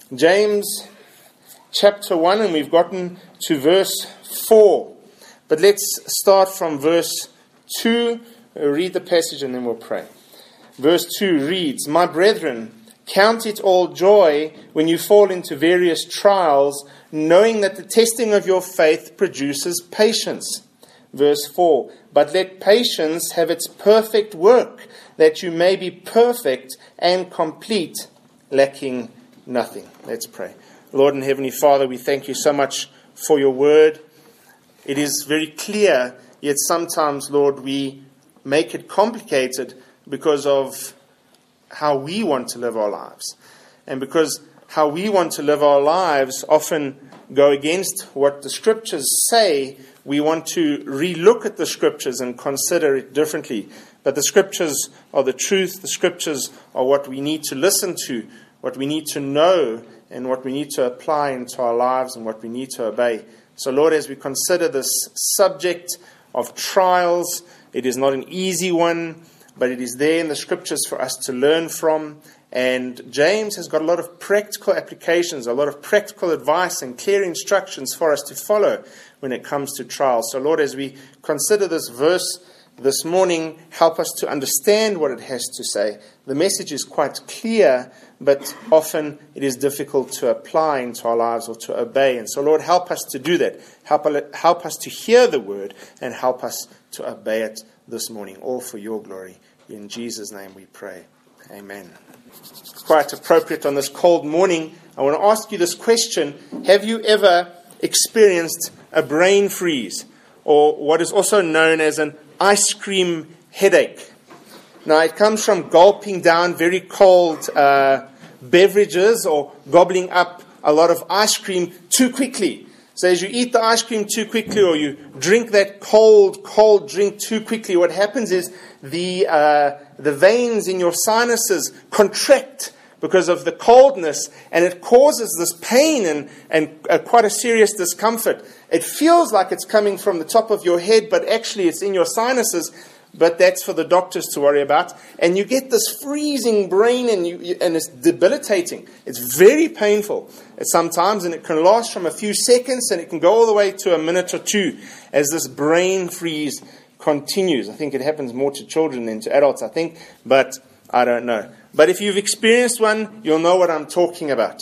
James chapter 1, and we've gotten to verse 4. But let's start from verse 2. Read the passage and then we'll pray. Verse 2 reads, "My brethren, count it all joy when you fall into various trials, knowing that the testing of your faith produces patience." Verse 4, "But let patience have its perfect work, that you may be perfect and complete, lacking nothing." Let's pray. Lord and Heavenly Father, we thank you so much for your word. It is very clear, yet sometimes, Lord, we make it complicated because of how we want to live our lives. And because how we want to live our lives often go against what the Scriptures say, we want to relook at the Scriptures and consider it differently. But the Scriptures are the truth. The Scriptures are what we need to listen to, what we need to know, and what we need to apply into our lives and what we need to obey. So, Lord, as we consider this subject of trials, it is not an easy one, but it is there in the Scriptures for us to learn from. And James has got a lot of practical applications, a lot of practical advice and clear instructions for us to follow when it comes to trials. So, Lord, as we consider this verse this morning, help us to understand what it has to say. The message is quite clear, but often it is difficult to apply into our lives or to obey. And so, Lord, help us to do that. Help us to hear the word and help us to obey it this morning, all for your glory. In Jesus' name we pray. Amen. Quite appropriate on this cold morning. I want to ask you this question. Have you ever experienced a brain freeze, or what is also known as an ice cream headache? Now, it comes from gulping down very cold beverages or gobbling up a lot of ice cream too quickly. So as you eat the ice cream too quickly, or you drink that cold drink too quickly, what happens is the veins in your sinuses contract because of the coldness, and it causes this pain and quite a serious discomfort. It feels like it's coming from the top of your head, but actually it's in your sinuses. But that's for the doctors to worry about. And you get this freezing brain, and it's debilitating. It's very painful sometimes, and it can last from a few seconds, and it can go all the way to a minute or two as this brain freeze continues. I think it happens more to children than to adults, I think, but I don't know. But if you've experienced one, you'll know what I'm talking about.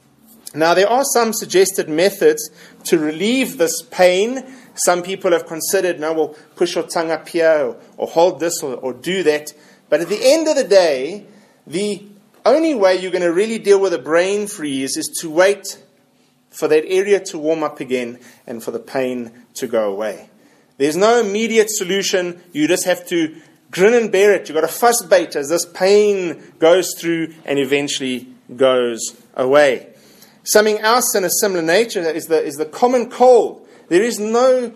Now, there are some suggested methods to relieve this pain. Some people have considered, we'll push your tongue up here, or hold this, or do that. But at the end of the day, the only way you're going to really deal with a brain freeze is to wait for that area to warm up again and for the pain to go away. There's no immediate solution. You just have to grin and bear it. You've got to fuss bait as this pain goes through and eventually goes away. Something else in a similar nature is the common cold. There's no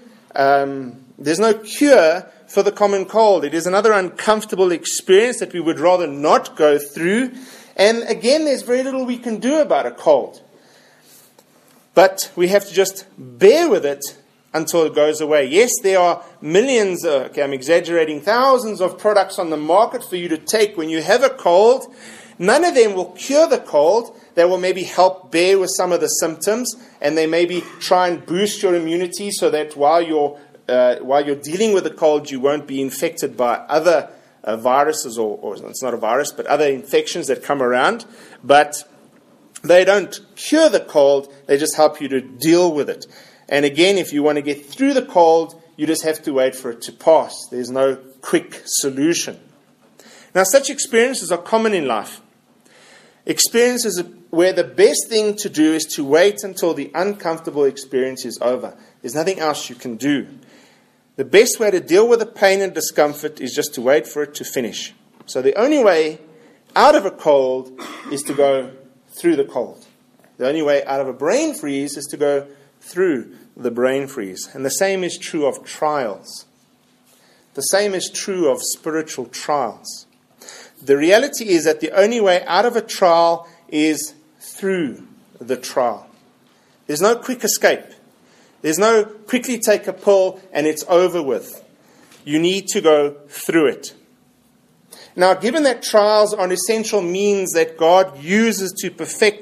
cure for the common cold. It is another uncomfortable experience that we would rather not go through. And again, there's very little we can do about a cold. But we have to just bear with it until it goes away. Yes, there are millions, I'm exaggerating, thousands of products on the market for you to take when you have a cold. None of them will cure the cold. They will maybe help bear with some of the symptoms, and they maybe try and boost your immunity so that while you're dealing with the cold, you won't be infected by other viruses, or it's not a virus, but other infections that come around. But they don't cure the cold. They just help you to deal with it. And again, if you want to get through the cold, you just have to wait for it to pass. There's no quick solution. Now, such experiences are common in life. Experiences where the best thing to do is to wait until the uncomfortable experience is over. There's nothing else you can do. The best way to deal with the pain and discomfort is just to wait for it to finish. So the only way out of a cold is to go through the cold. The only way out of a brain freeze is to go through the brain freeze. And the same is true of trials. The same is true of spiritual trials. The reality is that the only way out of a trial is through the trial. There's no quick escape. There's no quickly take a pill and it's over with. You need to go through it. Now, given that trials are an essential means that God uses to perfect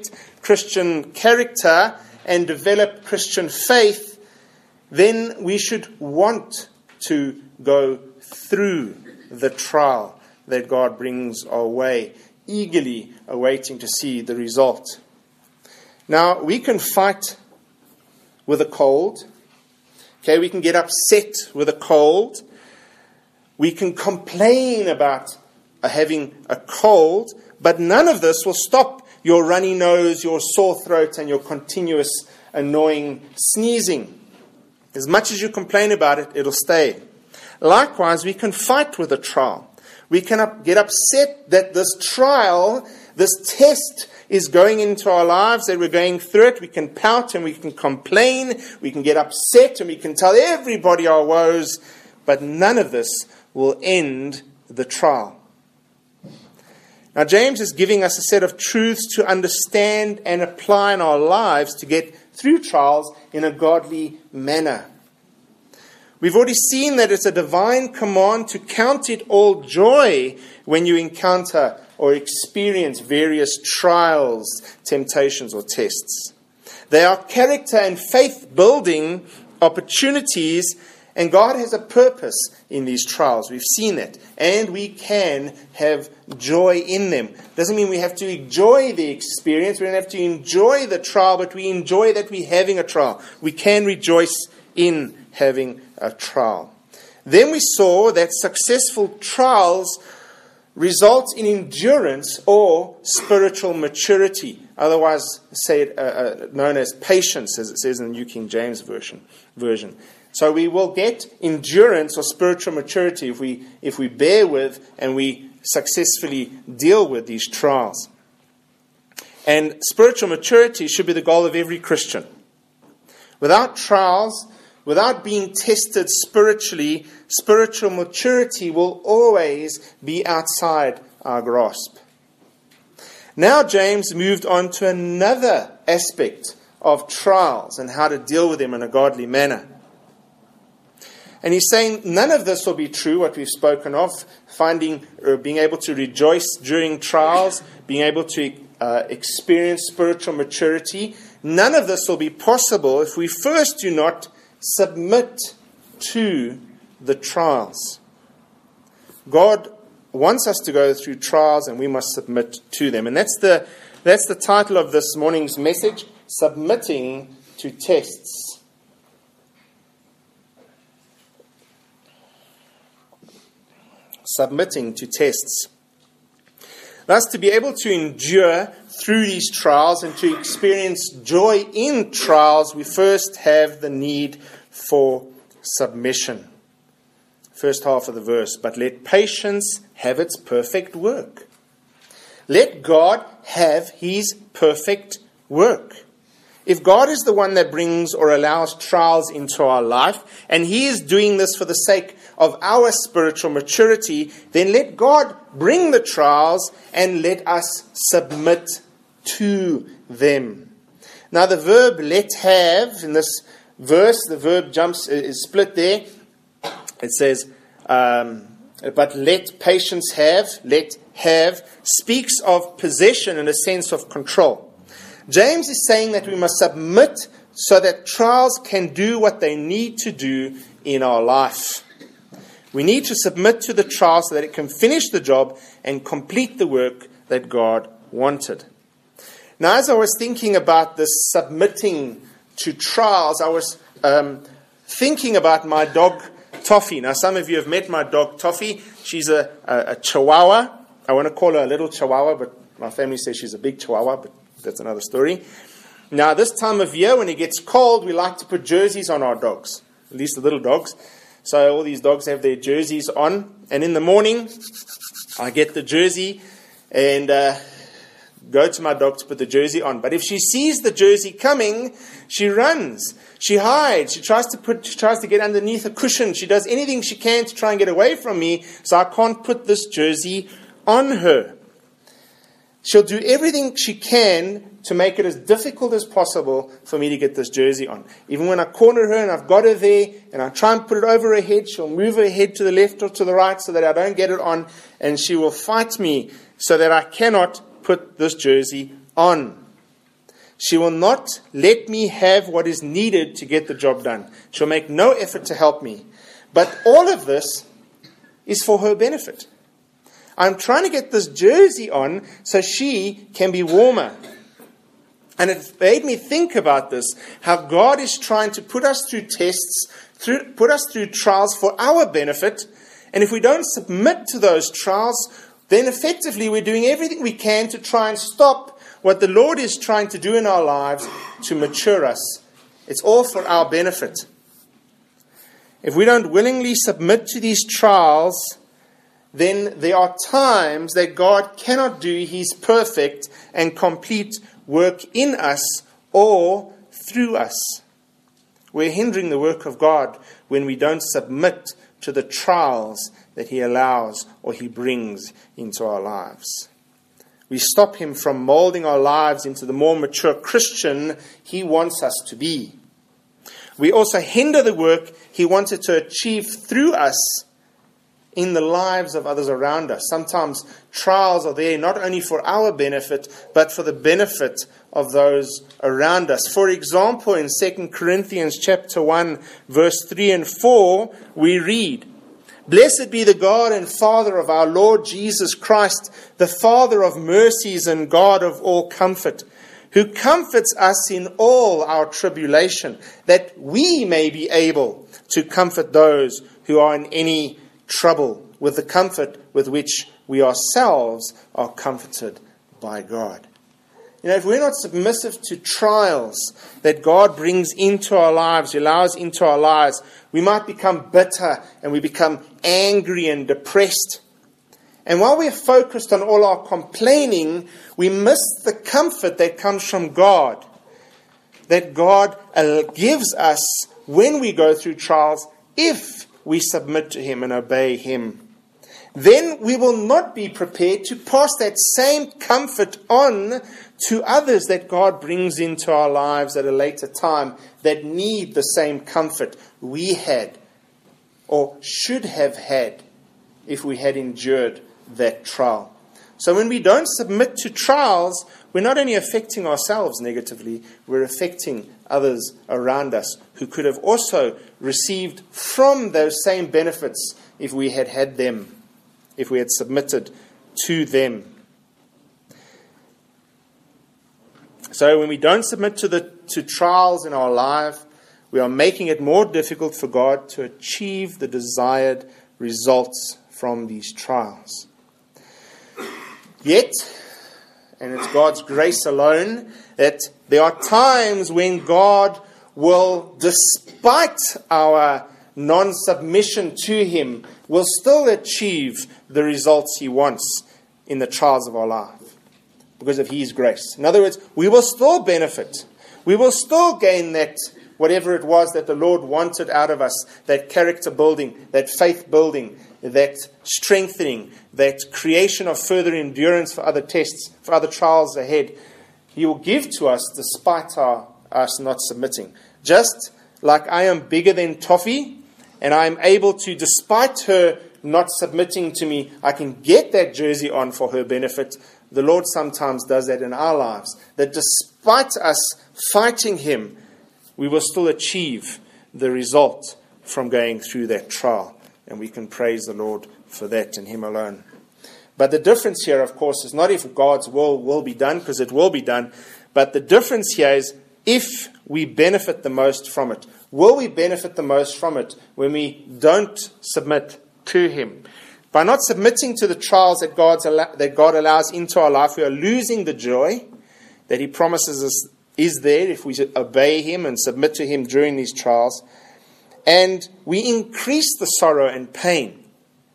Christian character and develop Christian faith, then we should want to go through the trial that God brings our way, eagerly awaiting to see the result. Now, we can fight with a cold. Okay, we can get upset with a cold. We can complain about having a cold, but none of this will stop your runny nose, your sore throat, and your continuous annoying sneezing. As much as you complain about it, it'll stay. Likewise, we can fight with a trial. We can get upset that this trial, this test is going into our lives, that we're going through it. We can pout and we can complain. We can get upset and we can tell everybody our woes. But none of this will end the trial. Now, James is giving us a set of truths to understand and apply in our lives to get through trials in a godly manner. We've already seen that it's a divine command to count it all joy when you encounter or experience various trials, temptations, or tests. They are character and faith-building opportunities, and God has a purpose in these trials. We've seen that. And we can have joy in them. Doesn't mean we have to enjoy the experience. We don't have to enjoy the trial, but we enjoy that we're having a trial. We can rejoice in having a trial. Then we saw that successful trials result in endurance or spiritual maturity, otherwise known as patience, as it says in the New King James Version. So we will get endurance or spiritual maturity if we bear with and we successfully deal with these trials. And spiritual maturity should be the goal of every Christian. Without trials, without being tested spiritually, spiritual maturity will always be outside our grasp. Now James moved on to another aspect of trials and how to deal with them in a godly manner. And he's saying none of this will be true, what we've spoken of, being able to rejoice during trials, being able to experience spiritual maturity. None of this will be possible if we first do not submit to the trials. God wants us to go through trials and we must submit to them. And that's the title of this morning's message, Submitting to Tests. Submitting to tests. Thus, to be able to endure through these trials and to experience joy in trials, we first have the need for submission. First half of the verse, but let patience have its perfect work. Let God have His perfect work. If God is the one that brings or allows trials into our life, and He is doing this for the sake of our spiritual maturity, then let God bring the trials and let us submit to them. Now the verb let have in this verse, the verb is split there. It says, but let patience have, speaks of possession in a sense of control. James is saying that we must submit so that trials can do what they need to do in our life. We need to submit to the trial so that it can finish the job and complete the work that God wanted. Now, as I was thinking about this submitting to trials, I was thinking about my dog, Toffee. Now, some of you have met my dog, Toffee. She's a Chihuahua. I want to call her a little Chihuahua, but my family says she's a big Chihuahua, but that's another story. Now, this time of year, when it gets cold, we like to put jerseys on our dogs, at least the little dogs. So all these dogs have their jerseys on. And in the morning, I get the jersey and go to my dog to put the jersey on. But if she sees the jersey coming, she runs. She hides. She tries to get underneath a cushion. She does anything she can to try and get away from me, so I can't put this jersey on her. She'll do everything she can to make it as difficult as possible for me to get this jersey on. Even when I corner her and I've got her there and I try and put it over her head, she'll move her head to the left or to the right so that I don't get it on, and she will fight me so that I cannot put this jersey on. She will not let me have what is needed to get the job done. She'll make no effort to help me. But all of this is for her benefit. I'm trying to get this jersey on so she can be warmer. And it made me think about this, how God is trying to put us through tests, put us through trials for our benefit. And if we don't submit to those trials, then effectively we're doing everything we can to try and stop what the Lord is trying to do in our lives to mature us. It's all for our benefit. If we don't willingly submit to these trials, then there are times that God cannot do His perfect and complete work in us or through us. We're hindering the work of God when we don't submit to the trials that He allows or He brings into our lives. We stop Him from molding our lives into the more mature Christian He wants us to be. We also hinder the work He wanted to achieve through us in the lives of others around us. Sometimes trials are there not only for our benefit, but for the benefit of those around us. For example, in 2 Corinthians chapter 1, verse 3 and 4, we read, "Blessed be the God and Father of our Lord Jesus Christ, the Father of mercies and God of all comfort, who comforts us in all our tribulation, that we may be able to comfort those who are in any trouble with the comfort with which we ourselves are comforted by God." You know, if we're not submissive to trials that God brings into our lives, He allows into our lives, we might become bitter and we become angry and depressed. And while we're focused on all our complaining, we miss the comfort that comes from God, that God gives us when we go through trials, if we submit to Him and obey Him. Then we will not be prepared to pass that same comfort on to others that God brings into our lives at a later time that need the same comfort we had or should have had if we had endured that trial. So when we don't submit to trials, we're not only affecting ourselves negatively, we're affecting others around us who could have also received from those same benefits if we had had them, if we had submitted to them. So when we don't submit to trials in our life, we are making it more difficult for God to achieve the desired results from these trials. Yet, and it's God's grace alone, that there are times when God will, despite our non-submission to Him, will still achieve the results He wants in the trials of our life because of His grace. In other words, we will still benefit. We will still gain that, whatever it was that the Lord wanted out of us, that character building, that faith building, that strengthening, that creation of further endurance for other tests, for other trials ahead. He will give to us despite us not submitting. Just like I am bigger than Toffee, and I am able to, despite her not submitting to me, I can get that jersey on for her benefit. The Lord sometimes does that in our lives. That despite us fighting Him, we will still achieve the result from going through that trial. And we can praise the Lord for that and Him alone. But the difference here, of course, is not if God's will be done, because it will be done. But the difference here is if we benefit the most from it. Will we benefit the most from it when we don't submit to Him? By not submitting to the trials that God allows into our life, we are losing the joy that He promises us is there if we obey Him and submit to Him during these trials. And we increase the sorrow and pain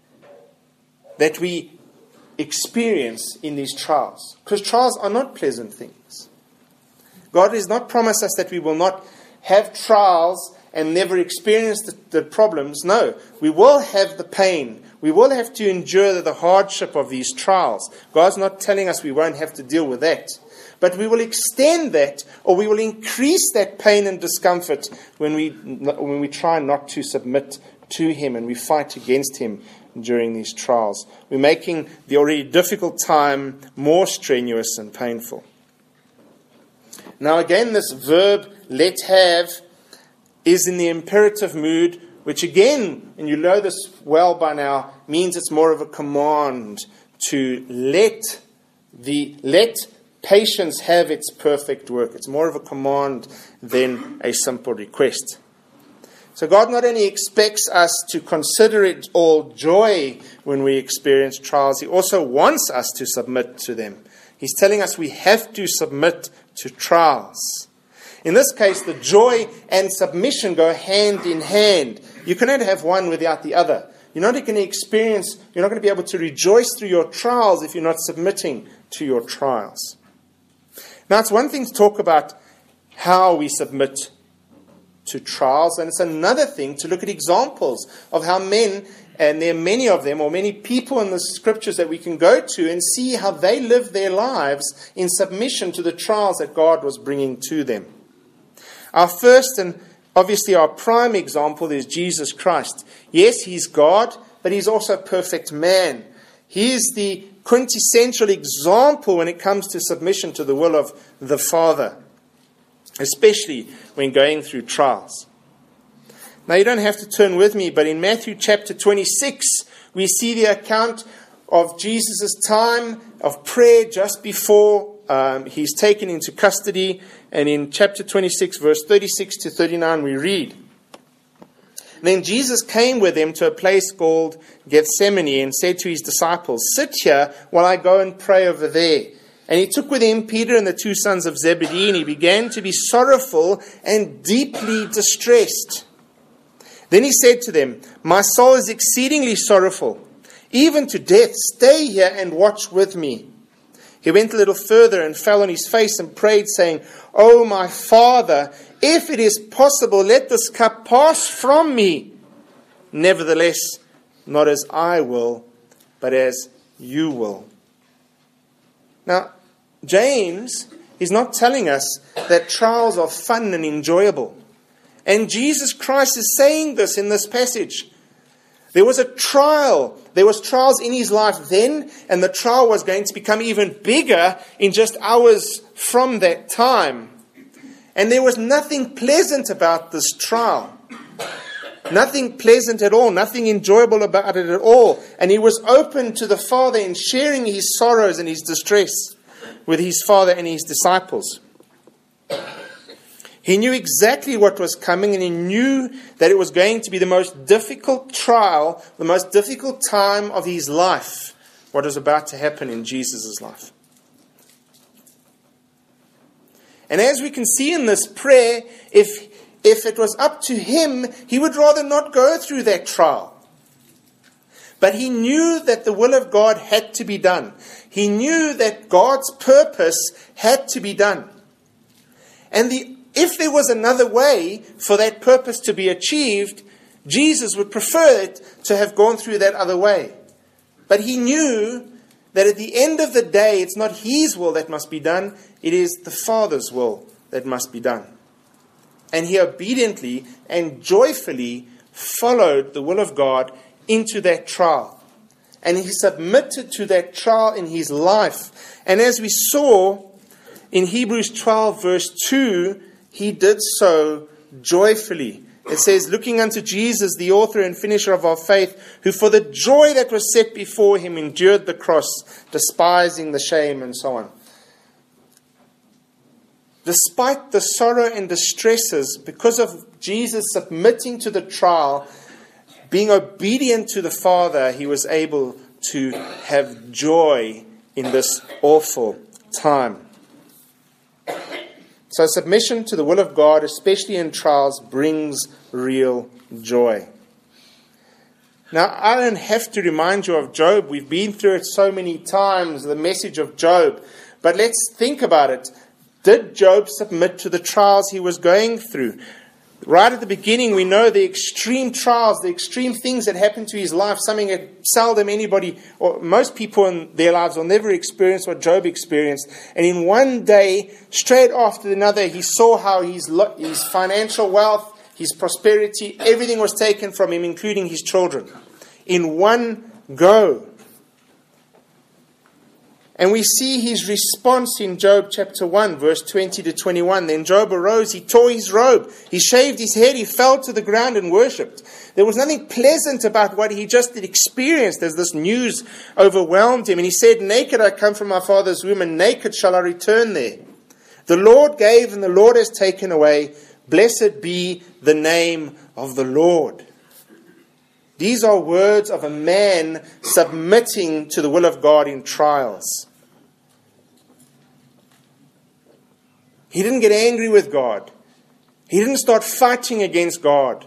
that we experience in these trials. Because trials are not pleasant things. God has not promised us that we will not have trials and never experience the problems. No, we will have the pain. We will have to endure the hardship of these trials. God's not telling us we won't have to deal with that. But we will extend that, or we will increase that pain and discomfort when we try not to submit to Him and we fight against Him during these trials. We're making the already difficult time more strenuous and painful. Now again, this verb, let have, is in the imperative mood, which again, and you know this well by now, means it's more of a command to let patience have its perfect work. It's more of a command than a simple request. So God not only expects us to consider it all joy when we experience trials, He also wants us to submit to them. He's telling us we have to submit to trials. In this case, the joy and submission go hand in hand. You cannot have one without the other. You're not going to be able to rejoice through your trials if you're not submitting to your trials. Now, it's one thing to talk about how we submit to trials, and it's another thing to look at examples of how men, and there are many of them, or many people in the scriptures that we can go to and see how they lived their lives in submission to the trials that God was bringing to them. Our first and obviously our prime example is Jesus Christ. Yes, He's God, but He's also perfect man. He is the quintessential example when it comes to submission to the will of the Father, especially when going through trials. Now, you don't have to turn with me, but in Matthew chapter 26, we see the account of Jesus' time of prayer just before He's taken into custody. And in chapter 26, verse 36 to 39, we read, Then Jesus came with them to a place called Gethsemane and said to His disciples, Sit here while I go and pray over there. And He took with Him Peter and the two sons of Zebedee, and He began to be sorrowful and deeply distressed. Then He said to them, My soul is exceedingly sorrowful, even to death. Stay here and watch with me. He went a little further and fell on His face and prayed, saying, Oh, my Father, if it is possible, let this cup pass from me. Nevertheless, not as I will, but as you will. Now, James is not telling us that trials are fun and enjoyable. And Jesus Christ is saying this in this passage. There was a trial. There was trials in His life then, and the trial was going to become even bigger in just hours from that time. And there was nothing pleasant about this trial. Nothing pleasant at all. Nothing enjoyable about it at all. And He was open to the Father in sharing His sorrows and His distress with His Father and His disciples. He knew exactly what was coming, and He knew that it was going to be the most difficult trial, the most difficult time of His life, what was about to happen in Jesus' life. And as we can see in this prayer, if it was up to Him, He would rather not go through that trial. But He knew that the will of God had to be done. He knew that God's purpose had to be done. And if there was another way for that purpose to be achieved, Jesus would prefer it to have gone through that other way. But He knew that at the end of the day, it's not His will that must be done, it is the Father's will that must be done. And He obediently and joyfully followed the will of God into that trial. And He submitted to that trial in His life. And as we saw in Hebrews 12 verse 2, He did so joyfully. It says, looking unto Jesus, the author and finisher of our faith, who for the joy that was set before Him endured the cross, despising the shame, and so on. Despite the sorrow and distresses, because of Jesus submitting to the trial, being obedient to the Father, He was able to have joy in this awful time. So submission to the will of God, especially in trials, brings real joy. Now, I don't have to remind you of Job. We've been through it so many times, the message of Job. But let's think about it. Did Job submit to the trials he was going through? Right at the beginning, we know the extreme trials, the extreme things that happened to his life, something that seldom anybody, or most people in their lives will never experience what Job experienced. And in one day, straight after another, he saw how his financial wealth, his prosperity, everything was taken from him, including his children, in one go. And we see his response in Job chapter 1, verse 20 to 21. Then Job arose, he tore his robe, he shaved his head, he fell to the ground and worshipped. There was nothing pleasant about what he just had experienced as this news overwhelmed him. And he said, naked I come from my father's womb, and naked shall I return there. The Lord gave and the Lord has taken away. Blessed be the name of the Lord. These are words of a man submitting to the will of God in trials. He didn't get angry with God. He didn't start fighting against God.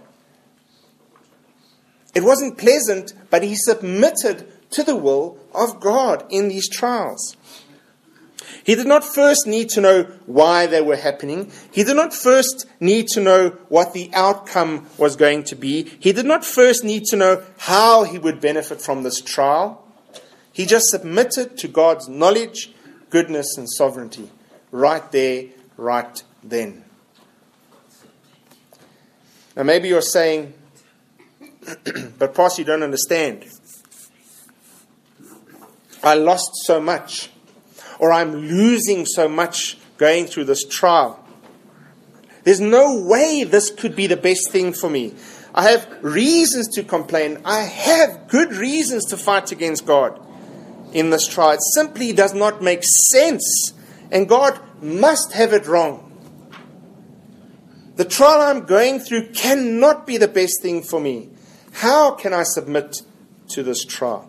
It wasn't pleasant, but he submitted to the will of God in these trials. He did not first need to know why they were happening. He did not first need to know what the outcome was going to be. He did not first need to know how he would benefit from this trial. He just submitted to God's knowledge, goodness, and sovereignty right there, right then. Now maybe you're saying, but Pastor, you don't understand. I lost so much. Or I'm losing so much going through this trial. There's no way this could be the best thing for me. I have reasons to complain. I have good reasons to fight against God in this trial. It simply does not make sense. And God must have it wrong. The trial I'm going through cannot be the best thing for me. How can I submit to this trial?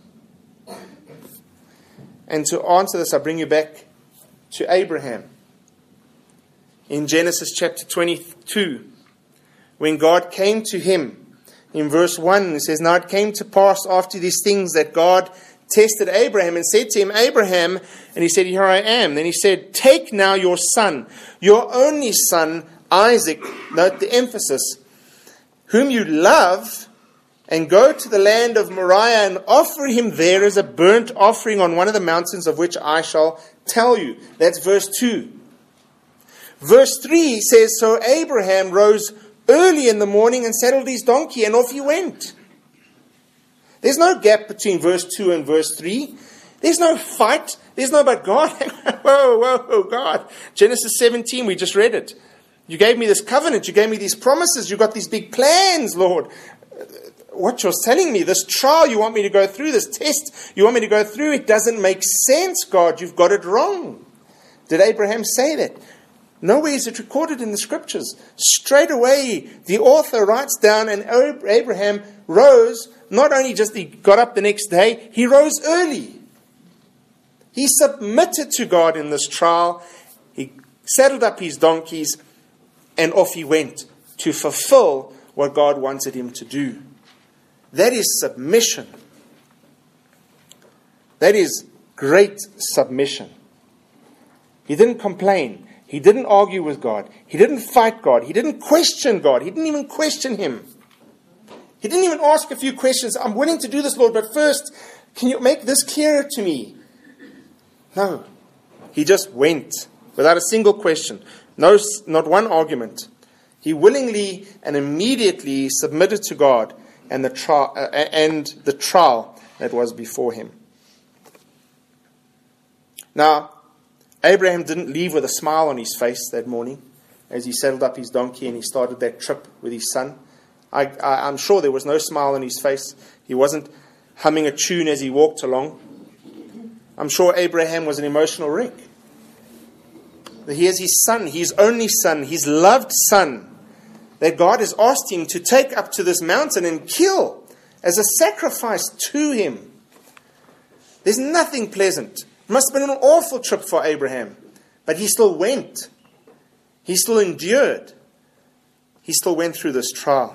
And to answer this, I bring you back to Abraham. In Genesis chapter 22, when God came to him, in verse 1, it says, now it came to pass after these things that God tested Abraham and said to him, Abraham, and he said, here I am. Then he said, take now your son, your only son, Isaac, note the emphasis, whom you love, and go to the land of Moriah and offer him there as a burnt offering on one of the mountains of which I shall tell you. That's verse 2. Verse 3 says, so Abraham rose early in the morning and saddled his donkey, and off he went. There's no gap between verse 2 and verse 3. There's no fight. There's no, but God, whoa, God. Genesis 17, we just read it. You gave me this covenant. You gave me these promises. You got these big plans, Lord. What you're telling me, this trial you want me to go through, this test you want me to go through, it doesn't make sense, God. You've got it wrong. Did Abraham say that? Nowhere is it recorded in the scriptures. Straight away, the author writes down, and Abraham rose, not only just he got up the next day, he rose early. He submitted to God in this trial. He saddled up his donkeys, and off he went to fulfill what God wanted him to do. That is submission. That is great submission. He didn't complain. He didn't argue with God. He didn't fight God. He didn't question God. He didn't even question him. He didn't even ask a few questions. I'm willing to do this, Lord, but first, can you make this clearer to me? No. He just went without a single question. No, not one argument. He willingly and immediately submitted to God and the trial that was before him. Now, Abraham didn't leave with a smile on his face that morning as he saddled up his donkey and he started that trip with his son. I'm sure there was no smile on his face. He wasn't humming a tune as he walked along. I'm sure Abraham was an emotional wreck. Here's his son, his only son, his loved son, that God has asked him to take up to this mountain and kill as a sacrifice to him. There's nothing pleasant. It must have been an awful trip for Abraham. But he still went. He still endured. He still went through this trial.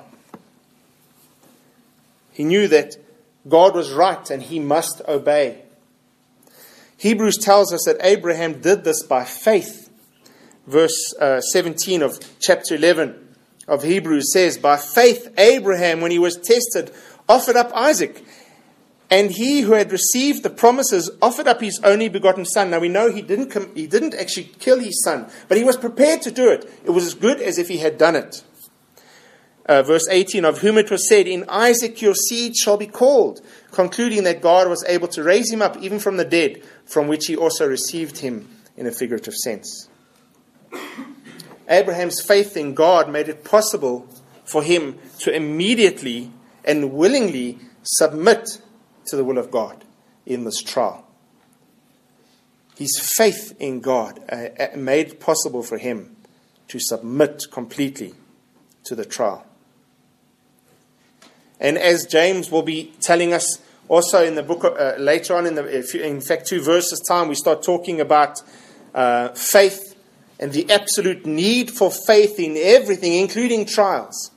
He knew that God was right and he must obey. Hebrews tells us that Abraham did this by faith. Verse 17 of chapter 11 of Hebrews says, by faith Abraham, when he was tested, offered up Isaac. And he who had received the promises offered up his only begotten son. Now we know he didn't actually kill his son, but he was prepared to do it. It was as good as if he had done it. verse 18, of whom it was said, in Isaac your seed shall be called, concluding that God was able to raise him up even from the dead, from which he also received him in a figurative sense. Abraham's faith in God made it possible for him to immediately and willingly submit to the will of God in this trial. His faith in God made it possible for him to submit completely to the trial. And as James will be telling us also in the book, later on, in fact 2 verses time, we start talking about faith and the absolute need for faith in everything, including trials.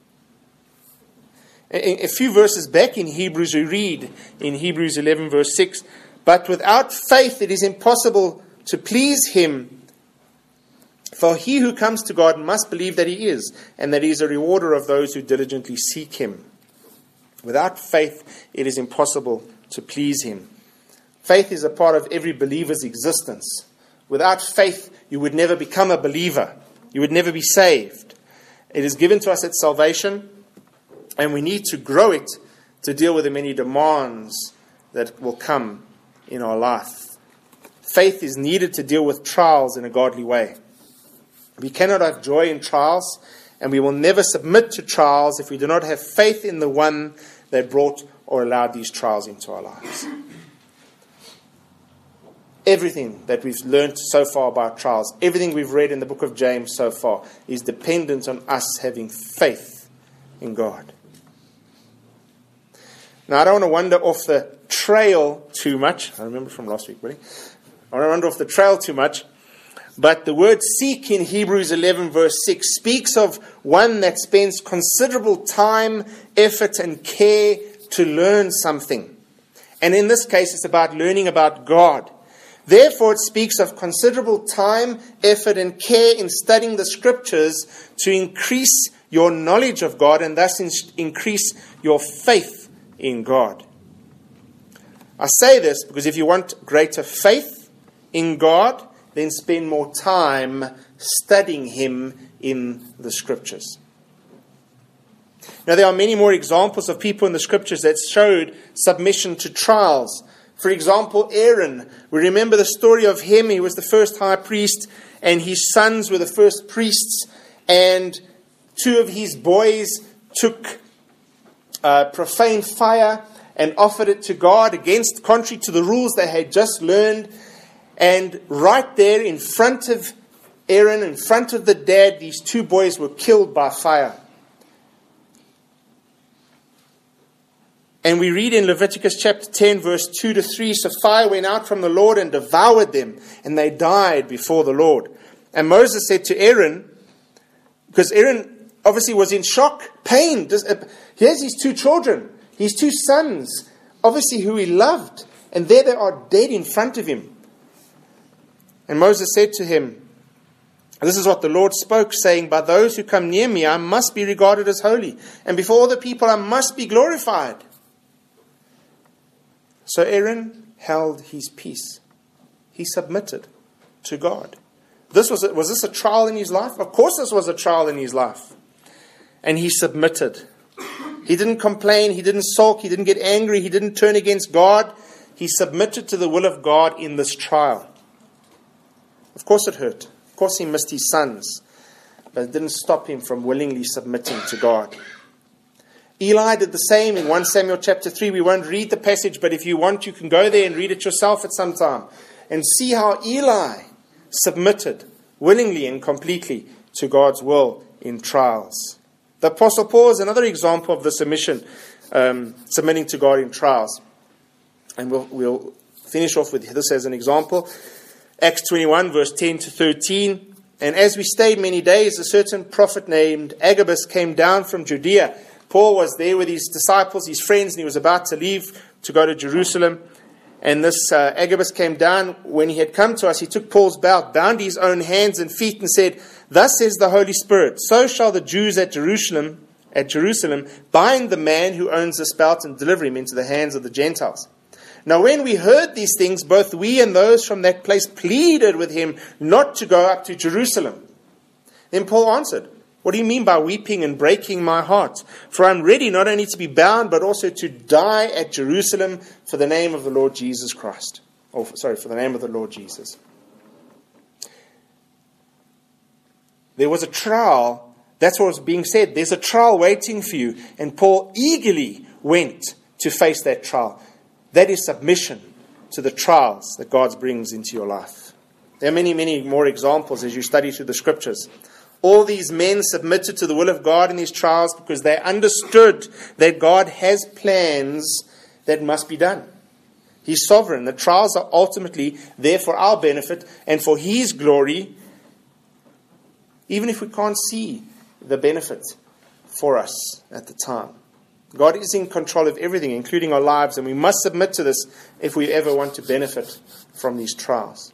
A few verses back in Hebrews, we read in Hebrews 11 verse 6, but without faith it is impossible to please him. For he who comes to God must believe that he is, and that he is a rewarder of those who diligently seek him. Without faith, it is impossible to please him. Faith is a part of every believer's existence. Without faith, you would never become a believer. You would never be saved. It is given to us at salvation, and we need to grow it to deal with the many demands that will come in our life. Faith is needed to deal with trials in a godly way. We cannot have joy in trials, and we will never submit to trials if we do not have faith in the one that brought or allowed these trials into our lives. Everything that we've learned so far about trials, everything we've read in the book of James so far, is dependent on us having faith in God. Now, I don't want to wander off the trail too much. I remember from last week, really. I don't want to wander off the trail too much. But the word seek in Hebrews 11 verse 6 speaks of one that spends considerable time, effort and care to learn something. And in this case, it's about learning about God. Therefore, it speaks of considerable time, effort and care in studying the scriptures to increase your knowledge of God and thus increase your faith in God. I say this because if you want greater faith in God, then spend more time studying him in the scriptures. Now, there are many more examples of people in the scriptures that showed submission to trials. For example, Aaron. We remember the story of him. He was the first high priest, and his sons were the first priests. And 2 of his boys took profane fire and offered it to God contrary to the rules they had just learned. And right there in front of Aaron, in front of the dad, these 2 boys were killed by fire. And we read in Leviticus chapter 10, verse 2 to 3, so fire went out from the Lord and devoured them, and they died before the Lord. And Moses said to Aaron, because Aaron obviously was in shock, pain. Here's his 2 children, his 2 sons, obviously who he loved, and there they are dead in front of him. And Moses said to him, this is what the Lord spoke, saying, by those who come near me, I must be regarded as holy, and before all the people I must be glorified. So Aaron held his peace. He submitted to God. Was this a trial in his life? Of course this was a trial in his life. And he submitted. He didn't complain, he didn't sulk, he didn't get angry, he didn't turn against God. He submitted to the will of God in this trial. Of course it hurt. Of course he missed his sons. But it didn't stop him from willingly submitting to God. Eli did the same in 1 Samuel chapter 3. We won't read the passage, but if you want, you can go there and read it yourself at some time. And see how Eli submitted willingly and completely to God's will in trials. The Apostle Paul is another example of the submitting to God in trials. And we'll finish off with this as an example. Acts 21, verse 10 to 13. And as we stayed many days, a certain prophet named Agabus came down from Judea. Paul was there with his disciples, his friends, and he was about to leave to go to Jerusalem. And this Agabus came down. When he had come to us, he took Paul's belt, bound his own hands and feet, and said, thus says the Holy Spirit, so shall the Jews at Jerusalem bind the man who owns this belt and deliver him into the hands of the Gentiles. Now when we heard these things, both we and those from that place pleaded with him not to go up to Jerusalem. Then Paul answered, What do you mean by weeping and breaking my heart? For I am ready not only to be bound, but also to die at Jerusalem for the name of the Lord Jesus Christ. For the name of the Lord Jesus. There was a trial. That's what was being said. There's a trial waiting for you. And Paul eagerly went to face that trial. That is submission to the trials that God brings into your life. There are many, many more examples as you study through the scriptures. All these men submitted to the will of God in these trials because they understood that God has plans that must be done. He's sovereign. The trials are ultimately there for our benefit and for His glory, even if we can't see the benefit for us at the time. God is in control of everything, including our lives, and we must submit to this if we ever want to benefit from these trials.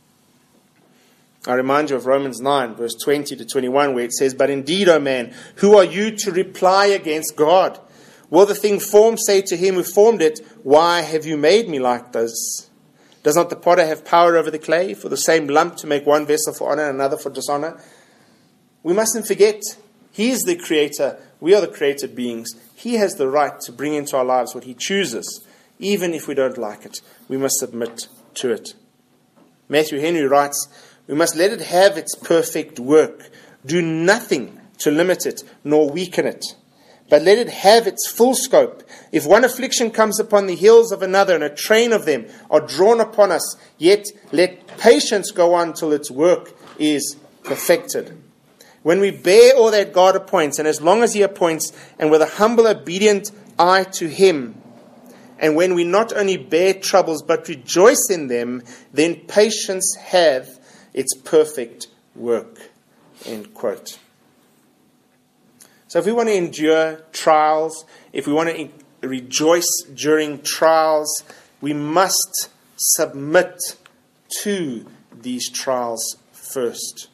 I remind you of Romans 9, verse 20 to 21, where it says, But indeed, O man, who are you to reply against God? Will the thing formed say to him who formed it, Why have you made me like this? Does not the potter have power over the clay, for the same lump to make one vessel for honor and another for dishonor? We mustn't forget, He is the creator. We are the created beings. He has the right to bring into our lives what He chooses, even if we don't like it. We must submit to it. Matthew Henry writes, We must let it have its perfect work. Do nothing to limit it, nor weaken it, but let it have its full scope. If one affliction comes upon the heels of another, and a train of them are drawn upon us, yet let patience go on till its work is perfected. When we bear all that God appoints, and as long as He appoints, and with a humble, obedient eye to Him, and when we not only bear troubles, but rejoice in them, then patience hath its perfect work. End quote. So if we want to endure trials, if we want to rejoice during trials, we must submit to these trials first.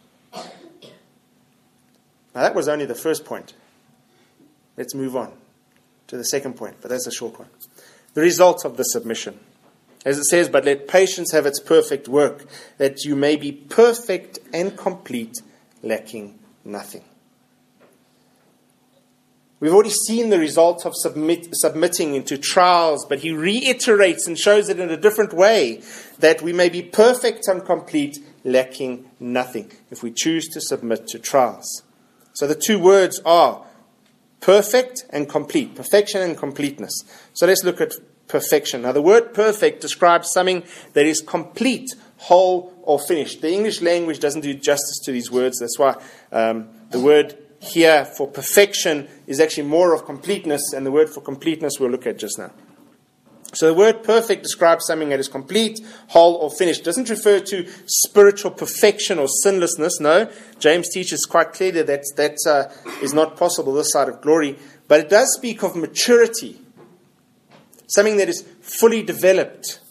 Now that was only the first point. Let's move on to the second point, but that's a short one. The result of the submission. As it says, but let patience have its perfect work, that you may be perfect and complete, lacking nothing. We've already seen the result of submitting into trials, but he reiterates and shows it in a different way, that we may be perfect and complete, lacking nothing, if we choose to submit to trials. So the two words are perfect and complete, perfection and completeness. So let's look at perfection. Now the word perfect describes something that is complete, whole, or finished. The English language doesn't do justice to these words. That's why the word here for perfection is actually more of completeness, and the word for completeness we'll look at just now. So the word perfect describes something that is complete, whole, or finished. It doesn't refer to spiritual perfection or sinlessness. No, James teaches quite clearly that is not possible this side of glory. But it does speak of maturity, something that is fully developed.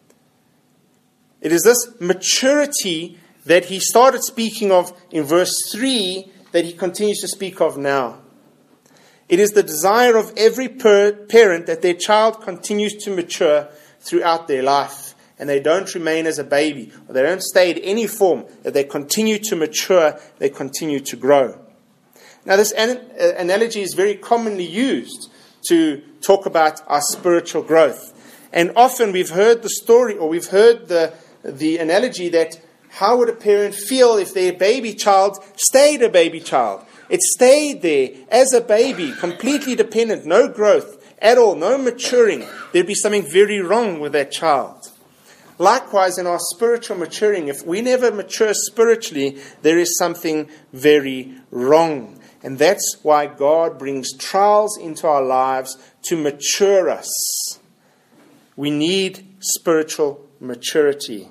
It is this maturity that he started speaking of in verse 3 that he continues to speak of now. It is the desire of every parent that their child continues to mature throughout their life, and they don't remain as a baby, or they don't stay in any form, that they continue to mature, they continue to grow. Now this analogy is very commonly used to talk about our spiritual growth. And often we've heard the story, or we've heard the analogy that how would a parent feel if their baby child stayed a baby child? It stayed there as a baby, completely dependent, no growth at all, no maturing. There'd be something very wrong with that child. Likewise, in our spiritual maturing, if we never mature spiritually, there is something very wrong. And that's why God brings trials into our lives to mature us. We need spiritual maturity.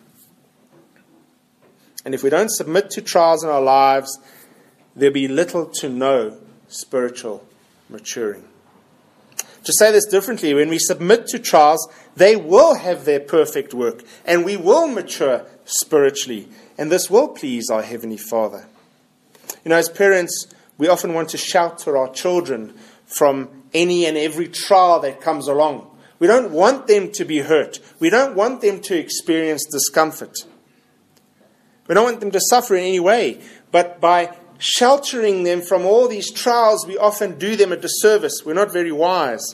And if we don't submit to trials in our lives, there'll be little to no spiritual maturing. To say this differently, when we submit to trials, they will have their perfect work, and we will mature spiritually, and this will please our Heavenly Father. You know, as parents, we often want to shelter our children from any and every trial that comes along. We don't want them to be hurt. We don't want them to experience discomfort. We don't want them to suffer in any way. But by sheltering them from all these trials, we often do them a disservice. We're not very wise.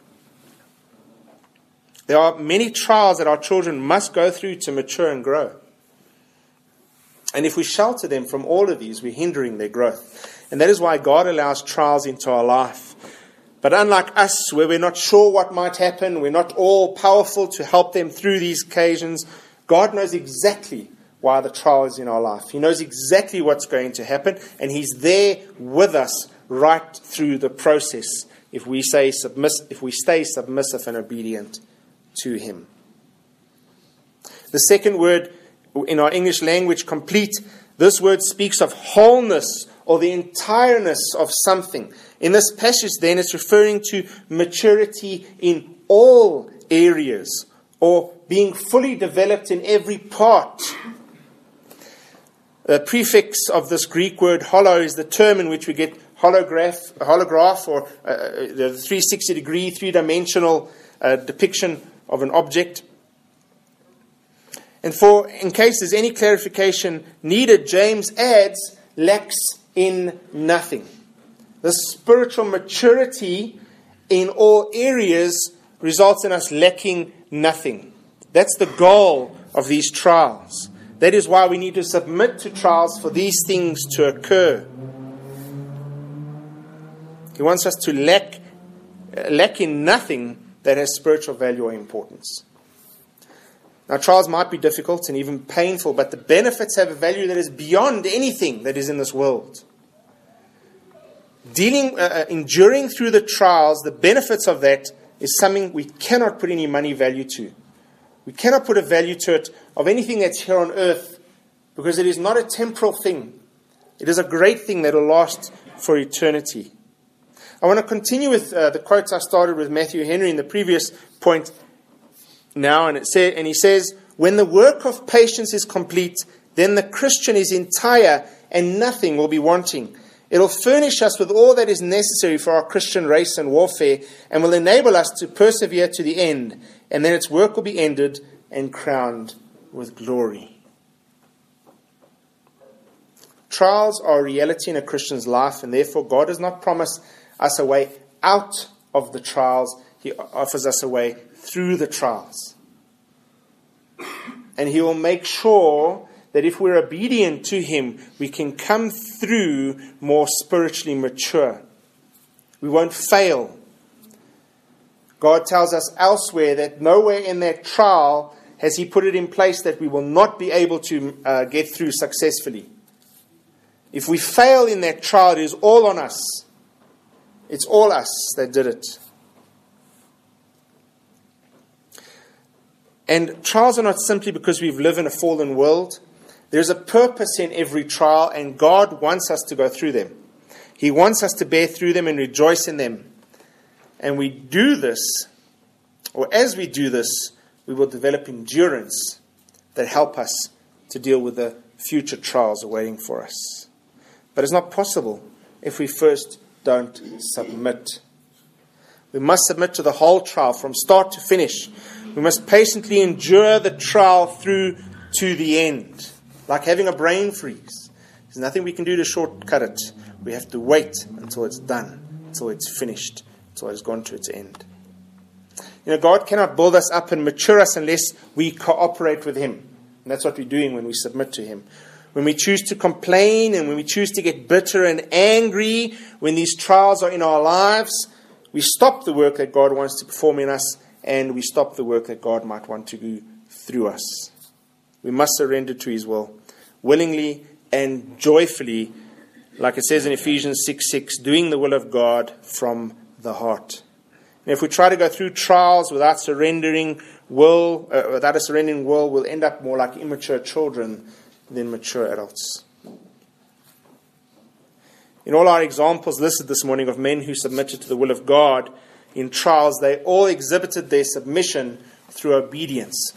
There are many trials that our children must go through to mature and grow. And if we shelter them from all of these, we're hindering their growth. And that is why God allows trials into our life. But unlike us, where we're not sure what might happen, we're not all powerful to help them through these occasions, God knows exactly why the trial is in our life. He knows exactly what's going to happen, and He's there with us right through the process if we stay submissive and obedient to Him. The second word in our English language, complete, this word speaks of wholeness or the entireness of something. In this passage then, it's referring to maturity in all areas, or being fully developed in every part. The prefix of this Greek word hollow is the term in which we get holograph or the 360-degree, three-dimensional depiction of an object. And in case there's any clarification needed, James adds, lacks in nothing. The spiritual maturity in all areas results in us lacking nothing. That's the goal of these trials. That is why we need to submit to trials for these things to occur. He wants us to lack in nothing that has spiritual value or importance. Now, trials might be difficult and even painful, but the benefits have a value that is beyond anything that is in this world. Enduring through the trials, the benefits of that is something we cannot put any money value to. We cannot put a value to it of anything that's here on earth, because it is not a temporal thing. It is a great thing that will last for eternity. I want to continue with the quotes I started with Matthew Henry in the previous point now, and he says, when the work of patience is complete, then the Christian is entire and nothing will be wanting. It will furnish us with all that is necessary for our Christian race and warfare, and will enable us to persevere to the end, and then its work will be ended and crowned with glory. Trials are a reality in a Christian's life, and therefore God does not promise us a way out of the trials. He offers us a way through the trials. And He will make sure that if we're obedient to Him, we can come through more spiritually mature. We won't fail. God tells us elsewhere that nowhere in that trial has He put it in place that we will not be able to get through successfully. If we fail in that trial, it is all on us. It's all us that did it. And trials are not simply because we've lived in a fallen world. There's a purpose in every trial, and God wants us to go through them. He wants us to bear through them and rejoice in them. And we do this, or as we do this, we will develop endurance that help us to deal with the future trials awaiting for us. But it's not possible if we first don't submit. We must submit to the whole trial from start to finish. We must patiently endure the trial through to the end. Like having a brain freeze. There's nothing we can do to shortcut it. We have to wait until it's done, until it's finished, until it's gone to its end. God cannot build us up and mature us unless we cooperate with Him. And that's what we're doing when we submit to Him. When we choose to complain and when we choose to get bitter and angry, when these trials are in our lives, we stop the work that God wants to perform in us, and we stop the work that God might want to do through us. We must surrender to His will, willingly and joyfully, like it says in Ephesians 6:6, doing the will of God from the heart. And if we try to go through trials without a surrendering will, we'll end up more like immature children than mature adults. In all our examples listed this morning of men who submitted to the will of God in trials, they all exhibited their submission through obedience.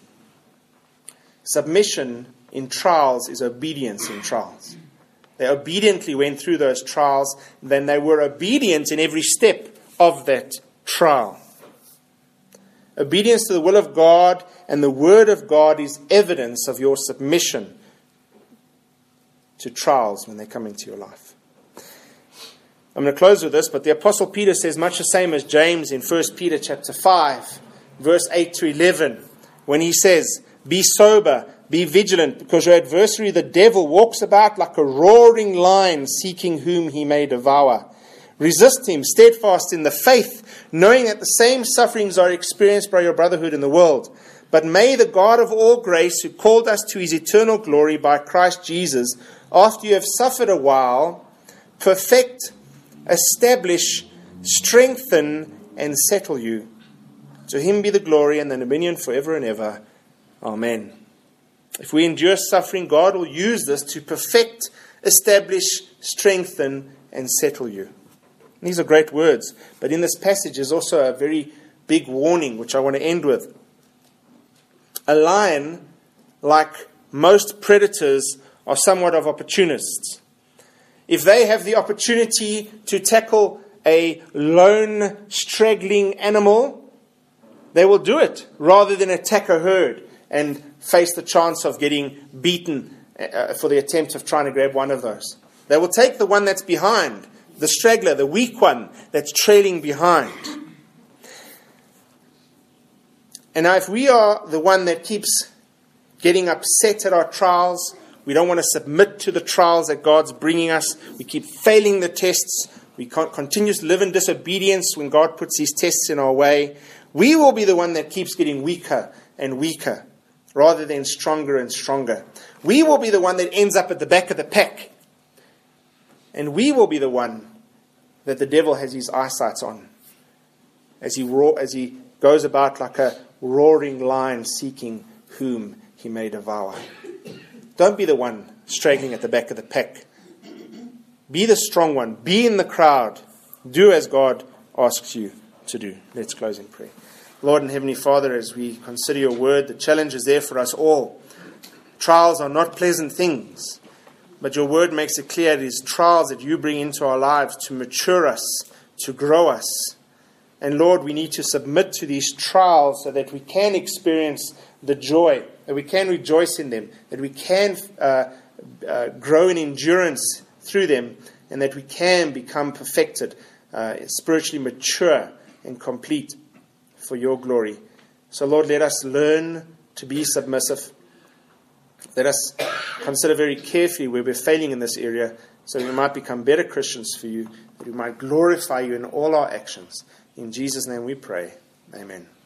Submission in trials is obedience in trials. They obediently went through those trials, then they were obedient in every step of that trial. Obedience to the will of God and the Word of God is evidence of your submission. to trials when they come into your life. I'm going to close with this, but the Apostle Peter says much the same as James in 1 Peter chapter 5, verse 8 to 11, when he says, "Be sober, be vigilant, because your adversary the devil walks about like a roaring lion, seeking whom he may devour. Resist him, steadfast in the faith, knowing that the same sufferings are experienced by your brotherhood in the world. But may the God of all grace, who called us to his eternal glory by Christ Jesus, after you have suffered a while, perfect, establish, strengthen, and settle you. To him be the glory and the dominion forever and ever. Amen." If we endure suffering, God will use this to perfect, establish, strengthen, and settle you. These are great words, but in this passage is also a very big warning, which I want to end with. A lion, like most predators, are somewhat of opportunists. If they have the opportunity to tackle a lone, straggling animal, they will do it rather than attack a herd and face the chance of getting beaten for the attempt of trying to grab one of those. They will take the one that's behind, the straggler, the weak one that's trailing behind. And now if we are the one that keeps getting upset at our trials, we don't want to submit to the trials that God's bringing us, we keep failing the tests, we can't continue to live in disobedience when God puts his tests in our way, we will be the one that keeps getting weaker and weaker rather than stronger and stronger. We will be the one that ends up at the back of the pack. And we will be the one that the devil has his eyesights on as he goes about like a roaring lion seeking whom he may devour. Don't be the one straggling at the back of the pack. Be the strong one. Be in the crowd. Do as God asks you to do. Let's close in prayer. Lord and Heavenly Father, as we consider your word, the challenge is there for us all. Trials are not pleasant things, but your word makes it clear it is trials that you bring into our lives to mature us, to grow us. And Lord, we need to submit to these trials so that we can experience the joy, that we can rejoice in them, that we can grow in endurance through them, and that we can become perfected, spiritually mature and complete for your glory. So Lord, let us learn to be submissive. Let us consider very carefully where we're failing in this area so we might become better Christians for you, that we might glorify you in all our actions. In Jesus' name we pray. Amen.